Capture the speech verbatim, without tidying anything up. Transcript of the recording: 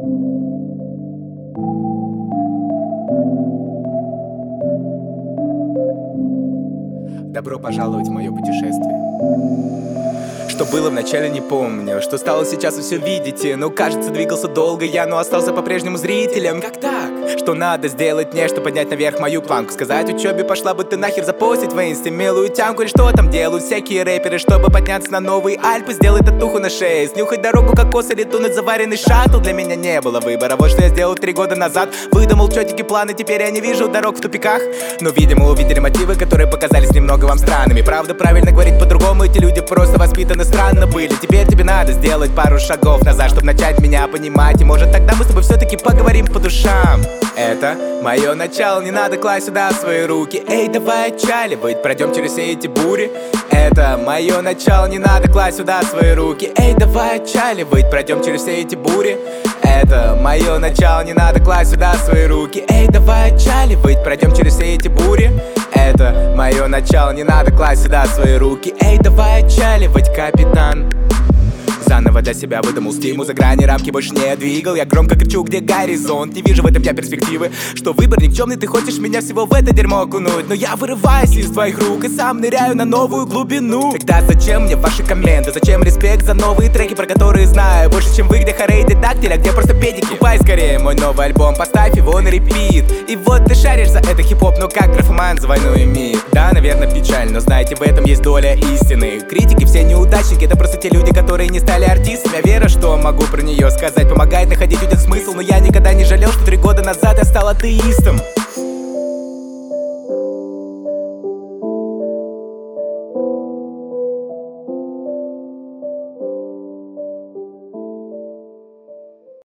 Добро пожаловать в мое путешествие. Что было вначале, не помню. Что стало сейчас, вы все видите. Ну, кажется, двигался долго я, но остался по-прежнему зрителем. Как так? Что надо сделать мне, чтобы поднять наверх мою планку? Сказать учебе, пошла бы ты нахер, запостить в инсте милую тямку. Или что там делают всякие рэперы, чтобы подняться на новые Альпы? Сделать татуху на шее, снюхать дорогу кокос или тунуть заваренный шаттл. Для меня не было выбора, вот что я сделал три года назад. Выдумал четкие планы, теперь я не вижу дорог в тупиках. Но, видимо, увидели мотивы, которые показались немного вам странными. Правда, правильно говорить по-другому, эти люди просто воспитаны странно были. Теперь тебе надо сделать пару шагов назад, чтобы начать меня понимать. И может тогда мы с тобой все-таки поговорим по душам. Это мое начало, не надо класть сюда свои руки. Эй, давай отчаливать, пройдем через все эти бури. Это мое начало, не надо класть сюда свои руки. Эй, давай отчаливать, пройдем через все эти бури. Это мое начало, не надо класть сюда свои руки. Эй, давай отчаливать, пройдем через все эти бури. Это мое начало, не надо класть сюда свои руки. Эй, давай отчаливать, капитан. Заново для себя выдумал стимул, за грани рамки больше не двигал. Я громко кричу, где горизонт, не вижу в этом я перспективы. Что выбор никчемный, ты хочешь меня всего в это дерьмо окунуть. Но я вырываюсь из твоих рук и сам ныряю на новую глубину. Тогда зачем мне ваши комменты, зачем респект за новые треки, про которые знаю больше, чем вы, где хорейды тактиль, а где просто педики. Купай скорее мой новый альбом, поставь его на репит. И вот ты шаришь за это хип-хоп, но как графоман за войну и мир. Да, наверное, печально, но знаете, в этом есть доля истины. Критики все неудачники, это просто те люди, которые не стали артистами. Я верю, что могу про нее сказать, помогает находить людям смысл. Но я никогда не жалел, что три года назад я стал атеистом.